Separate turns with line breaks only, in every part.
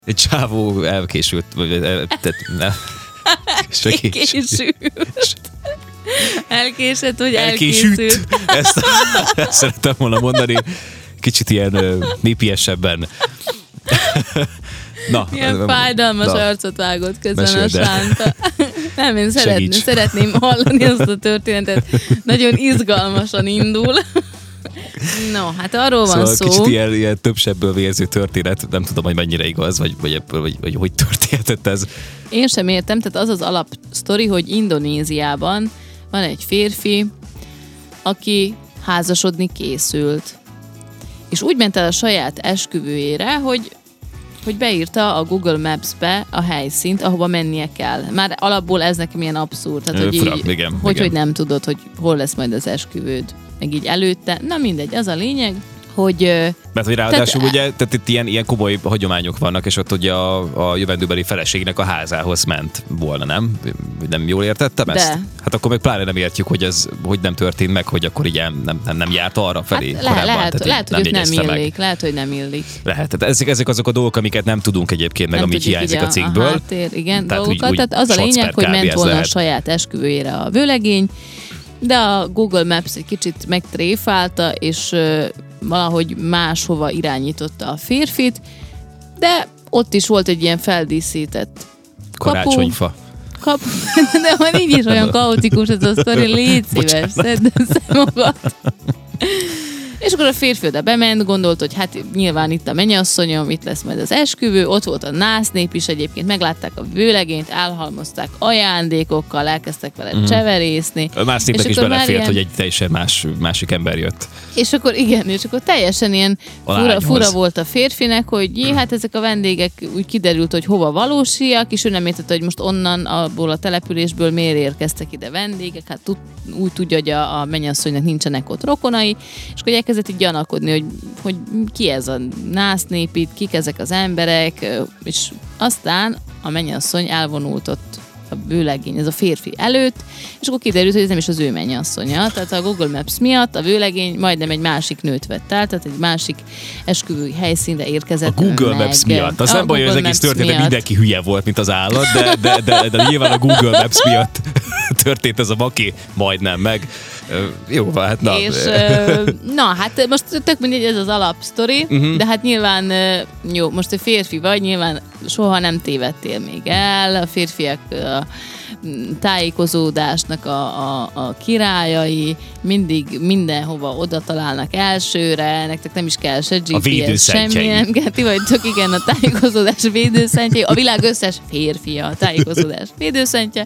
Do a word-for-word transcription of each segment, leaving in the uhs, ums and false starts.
Egy csávó elkésült, vagy el, tehát, ne.
Elkésült. Elkésett, hogy
elkészült.
elkészült.
Ezt, ezt szerettem volna mondani. Kicsit ilyen népiesebben. Na,
Milyen fájdalmas
na.
arcot vágott közben
Meséld
a
el.
Sánta. Nem, én szeretném,
Segíts.
szeretném hallani azt a történetet. Nagyon izgalmasan indul. No, hát arról
Szóval
van szó.
kicsit ilyen, ilyen több sebből vérző történet, nem tudom, hogy mennyire igaz, vagy, vagy, ebből, vagy, vagy hogy történhetett ez.
Én sem értem, tehát az az alapsztori, hogy Indonéziában van egy férfi, aki házasodni készült. És úgy ment el a saját esküvőjére, hogy hogy beírta a Google Maps-be a helyszínt, ahova mennie kell. Már alapból ez nekem ilyen abszurd. Tehát, hogy,
Fura,
így,
igen,
hogy,
igen.
hogy nem tudod, hogy hol lesz majd az esküvőd. Meg így előtte. Na mindegy, az a lényeg, hogy...
Mert hogy ráadásul
Tehát-
ugye, tehát itt ilyen, ilyen komoly hagyományok vannak, és ott ugye a, a jövendőbeli feleségnek a házához ment volna, nem? Nem jól értettem
De.
ezt? Hát akkor meg pláne nem értjük, hogy ez hogy nem történt meg, hogy akkor így nem, nem, nem járt arra felé
Hát
korábban.
le, lehet,
tehát
lehet,
így
hogy őt nem
jegyezte meg.
illik. Lehet, hogy nem illik.
Lehet, tehát ezek, ezek azok a dolgok, amiket nem tudunk egyébként, meg
Nem
amit
tudjuk
hiányzik
így
a cikkből.
A háttér, igen,
Tehát
dolgokat.
úgy- úgy
Tehát az a lényeg,
socper
hogy
kb.
ment
ez
volna a
lehet.
saját esküvőjére a vőlegény, de a Google Maps egy kicsit megtréfálta, és ö, valahogy máshova irányította a férfit, de ott is volt egy ilyen feldíszített kapu.
Karácsonyfa.
Kapu. De majd így is olyan kaotikus ez a sztori, légy szíves,
Bocsánat.
szedd össze magad. És akkor a férfi oda bement, gondolt, hogy hát nyilván itt a mennyasszonyom, itt lesz majd az esküvő, ott volt a násznép is egyébként, meglátták a vőlegényt, elhalmozták ajándékokkal, elkezdtek vele
Mhm.
cseverészni.
Más szépnek
És
is
akkor már
belefért,
ilyen-
hogy egy teljesen más, másik ember jött.
És akkor igen, és akkor teljesen ilyen
A
fura,
lányhoz.
fura volt a férfinek, hogy jé, hát ezek a vendégek úgy kiderült, hogy hova valósiak, és ő nem értette, hogy most onnan, abból a településből miért érkeztek ide vendégek, hát tud, úgy tudja, hogy a, a mennyasszonynak nincsenek ott rokonai, és akkor elkezdett így gyanakodni, hogy, hogy ki ez a násznép itt, kik ezek az emberek, és aztán a mennyasszony elvonult ott a vőlegény, ez a férfi előtt, és akkor kiderült, hogy ez nem is az ő mennyasszonya. Tehát a Google Maps miatt a vőlegény majdnem egy másik nőt vett el, tehát egy másik esküvői helyszínre érkezett
A Google
meg.
Maps miatt. Az
A
nem baj, hogy az
Google
egész
Maps
történet
miatt.
mindenki hülye volt, mint az állat, de, de, de, de nyilván a Google Maps miatt történt ez a maki, majdnem meg. Ö, Jó, van, hát na.
És ö, na, hát most tök mindegy, ez az alapsztori,
Mhm.
uh-huh. de hát nyilván, ö, jó, most egy férfi vagy, nyilván soha nem tévedtél még el, a férfiak ö, tájékozódásnak a, a, a királyai, mindig mindenhova oda találnak elsőre, nektek nem is kell se gé pé es, semmi
védőszentjei.
nem kell, ti vagytok, igen, a tájékozódás védőszentjei, a világ összes férfia a tájékozódás védőszentje.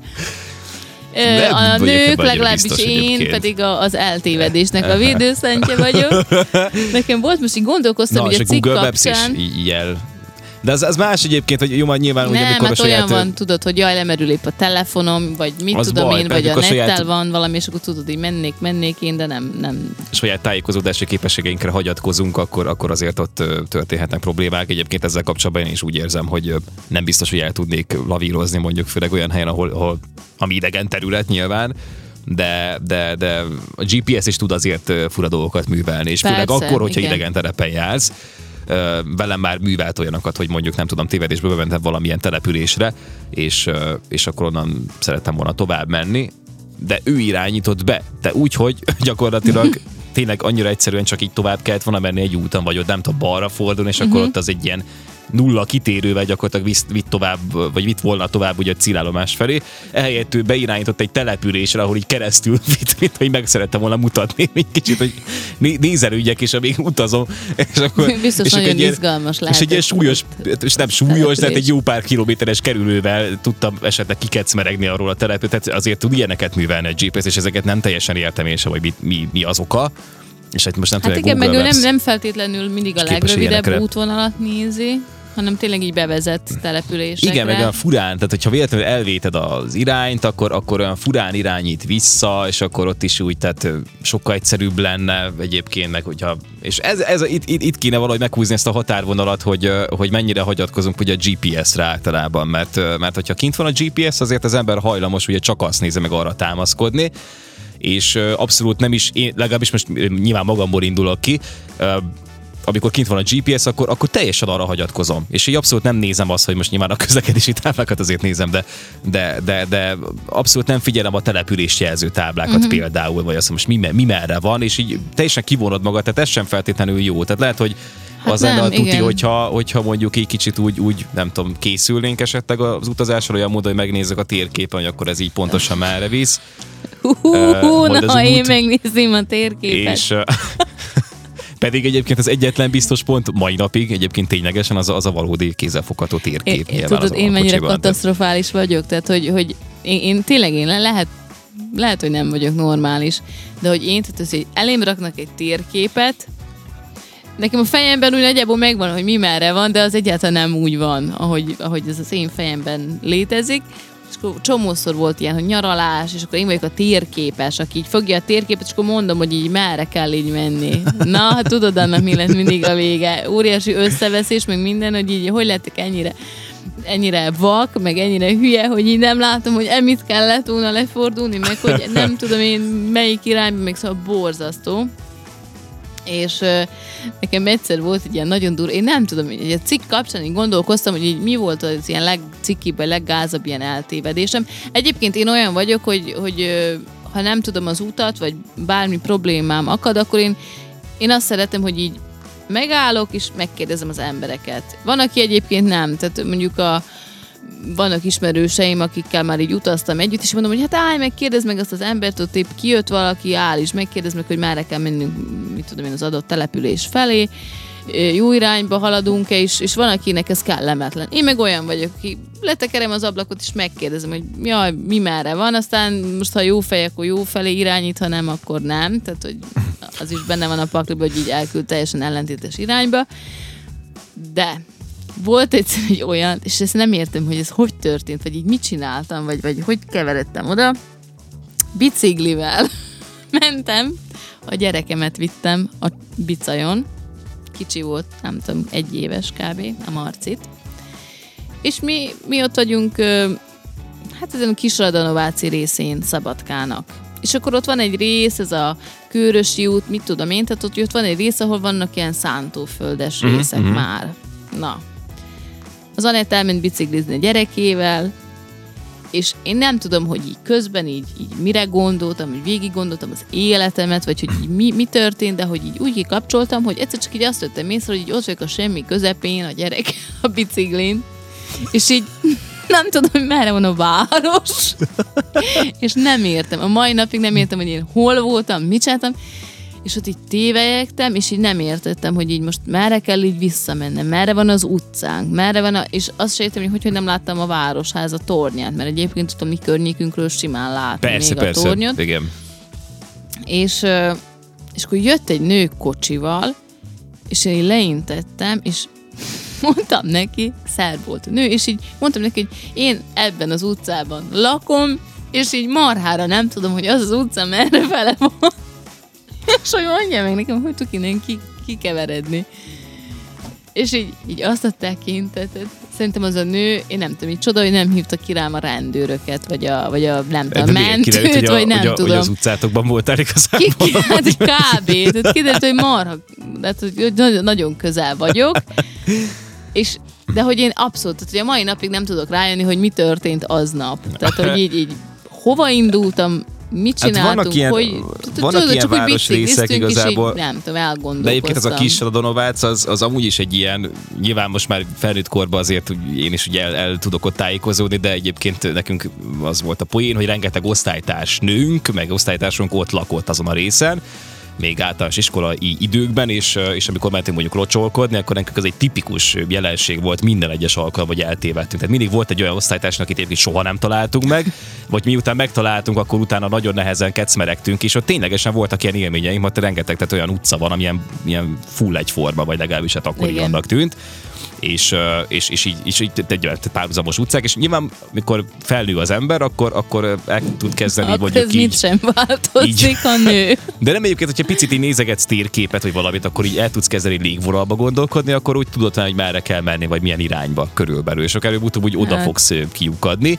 Ö,
Nem
a
vagyok
nők,
ebben
legalábbis
biztos
én
egyébként.
pedig a, az eltévedésnek a védőszentje vagyok. Nekem volt, most így gondolkoztam,
Na,
hogy
és
a
a
cikk
Google Maps is
kapcsán...
így jel. De az, az más egyébként, hogy jó, majd nyilván, ugye,
Nem,
amikor
hát
a
olyan
saját...
van, tudod, hogy jaj, lemerül épp a telefonom, vagy mit
Az
tudom
baj,
én,
tehát
vagy a
amikor a
nettel
saját-
van valami, és akkor tudod, hogy mennék, mennék én, de nem, nem.
saját tájékozódási képességeinkre hagyatkozunk, akkor, akkor azért ott ö, történhetnek problémák. Egyébként ezzel kapcsolatban én is úgy érzem, hogy ö, nem biztos, hogy el tudnék lavírozni mondjuk főleg olyan helyen, ahol, ahol ami idegen terület nyilván, de, de, de a gé pé es is tud azért ö, fura dolgokat művelni, és
Persze,
főleg akkor, hogyha
igen.
idegen terepen jársz. Ö, velem már művelt olyanokat, hogy mondjuk nem tudom, tévedésből bementem valamilyen településre, és, ö, és akkor onnan szerettem volna tovább menni, de ő irányított be. De úgy, hogy gyakorlatilag tényleg annyira egyszerűen csak így tovább kellett volna menni egy úton, vagy ott nem tudom, balra fordulni, és akkor
Uh-huh.
ott az egy ilyen nulla kitérővel gyakorlatilag visz, vitt tovább, vagy vitt volna tovább ugye a célállomás felé. Ehelyett ő beirányított egy településre, ahol így keresztül vitt, mint hogy meg szerettem volna mutatni egy kicsit, hogy né- nézelődjek, és amíg utazom. És akkor,
Biztos
és akkor
nagyon
egy ilyen-
izgalmas lehet.
és egy ilyen súlyos, és nem súlyos, tehát egy
település.
jó pár kilométeres kerülővel tudtam esetleg kikecmeregni arról a telepről, tehát azért tud ilyeneket művelni egy gé pé es, és ezeket nem teljesen értem én sem, hogy mi, mi, mi az oka. És hát most nem
Hát
tudom,
igen, meg
Google
ő nem,
Maps.
nem feltétlenül mindig a
És képes
legrövidebb
ilyenekre.
útvonalat nézi, hanem tényleg így bevezet településekre.
Igen, meg olyan furán, tehát hogyha véletlenül elvéted az irányt, akkor, akkor olyan furán irányít vissza, és akkor ott is úgy, tehát ö, sokkal egyszerűbb lenne egyébként, meg hogyha, és ez, ez a, itt, itt, itt kéne valahogy meghúzni ezt a határvonalat, hogy, ö, hogy mennyire hagyatkozunk ugye a gé pé es-re általában, mert, ö, mert hogyha kint van a gé pé es, azért az ember hajlamos ugye csak azt nézze meg arra támaszkodni, és ö, abszolút nem is, én legalábbis most ö, nyilván magamból indulok ki, ö, amikor kint van a gé pé es, akkor, akkor teljesen arra hagyatkozom. És így abszolút nem nézem azt, hogy most nyilván a közlekedési táblákat azért nézem, de, de, de, de abszolút nem figyelem a települést jelző táblákat uh-huh. például, vagy azt, hogy most mi, mi merre van, és így teljesen kivonod magad, tehát ez sem feltétlenül jó. Tehát lehet, hogy hát az lenne a tuti, hogyha, hogyha mondjuk egy kicsit úgy, úgy, nem tudom, készülnénk esetleg az utazásra, olyan módon, hogy megnézzük a térképen, hogy akkor ez így pontosan merre visz.
Hú, uh, na, ha én megnézzém a térképet.
És, pedig egyébként az egyetlen biztos pont mai napig egyébként ténylegesen az a, az a valódi kézzelfogható térkép.
É, tudod, én mennyire katasztrofális vagyok, tehát hogy, hogy én, én tényleg én lehet, lehet, hogy nem vagyok normális, de hogy én, tehát az, hogy elém raknak egy térképet, nekem a fejemben úgy nagyjából megvan, hogy mi merre van, de az egyáltalán nem úgy van, ahogy, ahogy ez az én fejemben létezik. És akkor csomószor volt ilyen, hogy nyaralás, és akkor én vagyok a térképes, aki így fogja a térképet, és akkor mondom, hogy így merre kell így menni. Na, hát tudod, annak mi lett mindig a vége. Óriási összeveszés, meg minden, hogy így hogy lettek ennyire, ennyire vak, meg ennyire hülye, hogy így nem látom, hogy emit kellett volna lefordulni, meg hogy nem tudom én melyik irányba, még szóval borzasztó. És uh, nekem egyszer volt egy ilyen nagyon durva, én nem tudom, hogy a cikk kapcsán így gondolkoztam, hogy így mi volt az ilyen legcikkibb, vagy leggázabb ilyen eltévedésem. Egyébként én olyan vagyok, hogy, hogy uh, ha nem tudom az utat, vagy bármi problémám akad, akkor én, én azt szeretem, hogy így megállok, és megkérdezem az embereket. Van, aki egyébként nem, tehát mondjuk a vannak ismerőseim, akikkel már így utaztam együtt, és mondom, hogy hát állj meg, kérdezd meg azt az embert, ott épp kijött valaki, áll is, megkérdezd meg, hogy merre kell mennünk, mit tudom én, az adott település felé, jó irányba haladunk-e, és, és van, akinek ez kellemetlen. Én meg olyan vagyok, aki letekerem az ablakot, és megkérdezem, hogy jaj, mi merre van, aztán most, ha jó fej, akkor jó felé irányít, ha nem, akkor nem. Tehát, hogy az is benne van a pakliban, hogy így elküld teljesen ellentétes irányba. De volt egyszer egy olyan, és ezt nem értem, hogy ez hogy történt, vagy így mit csináltam, vagy, vagy hogy keveredtem oda. Biciklivel mentem, a gyerekemet vittem a bicajon, kicsi volt, nem tudom, egy éves kb. A Marcit. És mi, mi ott vagyunk, hát ezen a Kisradanováci részén Szabadkának. És akkor ott van egy rész, ez a Kőrösi út, mit tudom én, tehát ott, ott van egy rész, ahol vannak ilyen szántóföldes mm-hmm. részek már. Na. Az Anett elment biciklizni a gyerekével, és én nem tudom, hogy így közben így, így mire gondoltam, hogy végig gondoltam az életemet, vagy hogy így mi, mi történt, de hogy így úgy kikapcsoltam, hogy egyszer csak így azt vettem észre, hogy így ott vagyok a semmi közepén, a gyerek a biciklin, és így nem tudom, hogy merre van a város, és nem értem. A mai napig nem értem, hogy én hol voltam, mit csináltam, és ott így tévelyegtem, és így nem értettem, hogy így most merre kell így visszamennem, merre van az utcánk, merre van a... És azt se értem, hogy hogy nem láttam a városháza tornyát, mert egyébként ott a mi környékünkről simán látni
persze,
még
persze,
a tornyot.
Igen.
És, és akkor jött egy nő kocsival, és én leintettem, és mondtam neki, szerb volt a nő, és így mondtam neki, hogy én ebben az utcában lakom, és így marhára nem tudom, hogy az az utca merre fele van. És hogy mondja meg nekem, hogy tudok innen ki, kikeveredni. És így, így azt a tekintetet, szerintem az a nő, én nem tudom, így csoda, hogy nem hívta ki rám a rendőröket, vagy a, vagy a nem tudom, mentőt, kiderült, vagy a, nem
hogy a,
tudom.
Hogy az utcátokban voltál igazából.
Ki, hát kb. Tehát kiderült, hogy marha, tehát, hogy nagyon közel vagyok. És, de hogy én abszolút, tehát hogy a mai napig nem tudok rájönni, hogy mi történt aznap. Tehát, hogy így, így hova indultam, mit csináltunk,
hát vannak ilyen,
hogy
vannak
tudod,
ilyen
csak
városrészek igazából.
Így, nem tudom, elgondolkoztam.
De egyébként ez a Kisradonóvác, az, az amúgy is egy ilyen, nyilván most már felnőtt korban azért én is ugye el, el tudok ott tájékozódni, de egyébként nekünk az volt a poén, hogy rengeteg osztálytárs nőnk, meg osztálytársunk ott lakott azon a részen, még általános iskolai időkben, és, és amikor mentünk mondjuk locsolkodni, akkor nekünk ez egy tipikus jelenség volt minden egyes alkalommal, hogy eltévedtünk. Tehát mindig volt egy olyan osztálytársnak, akit egyébként soha nem találtunk meg, vagy miután megtaláltunk, akkor utána nagyon nehezen kecmeregtünk, és ott ténylegesen voltak ilyen élményeink, mert rengeteg, tehát olyan utca van, amilyen ilyen full egyforma, vagy legalábbis hát akkor így annak tűnt. És, és, és így, és így párhuzamos utcák, és nyilván, mikor felnő az ember, akkor, akkor el tud kezdeni,
akkor
mondjuk
ez
így.
mit sem változik így, a nő.
De nem egyébként, hogyha picit így nézegetsz térképet, vagy valamit, akkor így el tudsz kezdeni légvonalba gondolkodni, akkor úgy tudod, hogy merre kell menni, vagy milyen irányba körülbelül, és akár előbb-utóbb úgy oda fogsz kiukadni.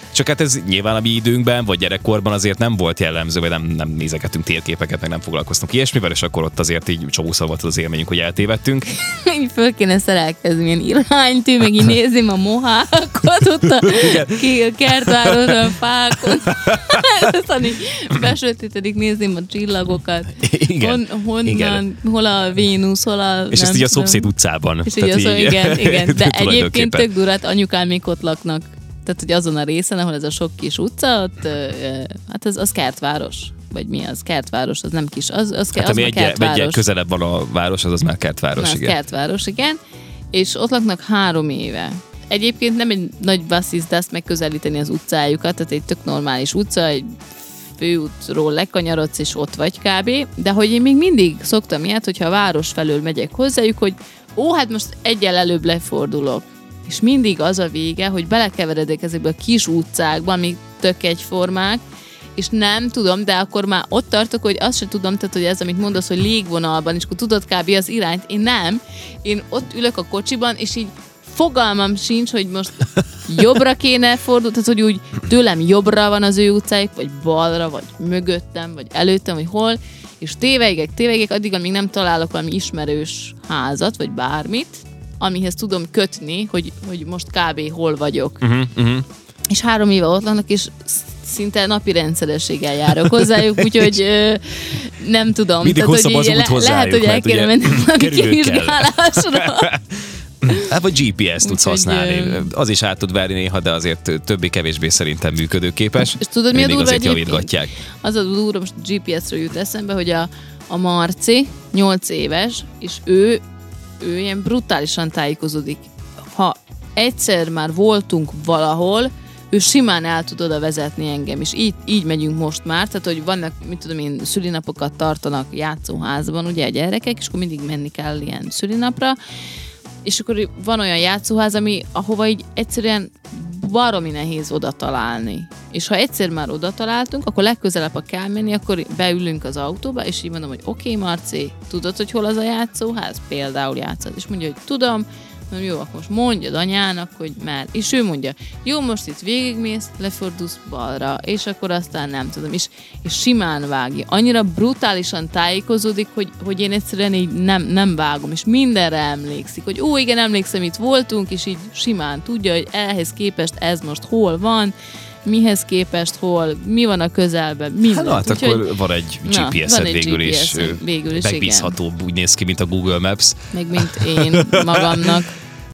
Csak hát ez nyilván a mi időnkben, vagy gyerekkorban azért nem volt jellemző, vagy nem, nem nézegetünk térképeket, meg nem foglalkoztunk ilyesmivel, és akkor ott azért így csomószor volt az élményünk, hogy eltévedtünk.
Így föl kéne szerelkezni ilyen iránytű, meg így nézem a mohákat ott a, a kertvárosra, a fákon. Aztán így besötétedik, nézném a csillagokat.
Igen.
Hon, honnan,
igen.
hol a Vénusz, hol a...
És ezt így a szomszéd utcában.
És így, így igen, igen. De egyébként tök durát, anyukám még ott laknak. Tehát, hogy azon a részen, ahol ez a sok kis utca, ott, hát az, az kertváros. Vagy mi az? Kertváros, az nem kis. Az, az,
hát
az
ami egyel közelebb van a város, az az már kertváros,
Na,
igen.
kertváros, igen. És ott laknak három éve. Egyébként nem egy nagy basszizdász megközelíteni az utcájukat, tehát egy tök normális utca, egy főútról lekanyarodsz, és ott vagy kb. De hogy én még mindig szoktam ilyet, hogyha a város felől megyek hozzájuk, hogy ó, hát most egyel előbb lefordulok. És mindig az a vége, hogy belekeveredek ezekbe a kis utcákba, amik tök egyformák, és nem tudom, de akkor már ott tartok, hogy azt sem tudom, tehát, hogy ez, amit mondasz, hogy légvonalban, és akkor tudod kb. Az irányt, én nem. Én ott ülök a kocsiban, és így fogalmam sincs, hogy most jobbra kéne fordulni, tehát, hogy úgy tőlem jobbra van az ő utcájuk, vagy balra, vagy mögöttem, vagy előttem, vagy hol, és tévegek, tévegek, addig, amíg nem találok valami ismerős házat, vagy bármit, amihez tudom kötni, hogy, hogy most kb. Hol vagyok. Uh-huh, uh-huh. És három éve ott laknak, és szinte napi rendszerességgel járok hozzájuk, úgyhogy ö, nem tudom.
Mindig
tehát,
hosszabb az
le,
út hozzájuk.
Lehet, hogy el kéne mennem valami kivizsgálásra.
Hát vagy gé pé es tudsz
Úgyhogy,
használni. Az is át tud verni néha, de azért többé-kevésbé szerintem működőképes.
És tudod, mi a durva
egyébként?
Az a durva, most gé pé es-ről jut eszembe, hogy a, a Marci nyolc éves, és ő, ő ilyen brutálisan tájékozódik. Ha egyszer már voltunk valahol, ő simán el tud oda vezetni engem, és így, így megyünk most már, tehát hogy vannak, mit tudom én, szülinapokat tartanak játszóházban, ugye a gyerekek, és akkor mindig menni kell ilyen szülinapra, és akkor van olyan játszóház, ami, ahova így egyszerűen baromi nehéz oda találni. És ha egyszer már oda találtunk, akkor legközelebb, ha kell menni, akkor beülünk az autóba, és így mondom, hogy oké, okay, Marci, tudod, hogy hol az a játszóház? Például játszod. És mondja, hogy tudom, mondom, jó, akkor most mondjad anyának, hogy már. És ő mondja, jó, most itt végigmész, lefordulsz balra, és akkor aztán nem tudom. És, és simán vágja. Annyira brutálisan tájékozódik, hogy, hogy én egyszerűen így nem, nem vágom, és mindenre emlékszik, hogy ó, igen, emlékszem, itt voltunk, és így simán tudja, hogy ehhez képest ez most hol van, mihez képest hol, mi van a közelben, minden.
Hát, hát akkor van egy gé pé es-ed végül is,
végül is
megbízhatóbb, úgy néz ki, mint a Google Maps.
Meg mint én magamnak.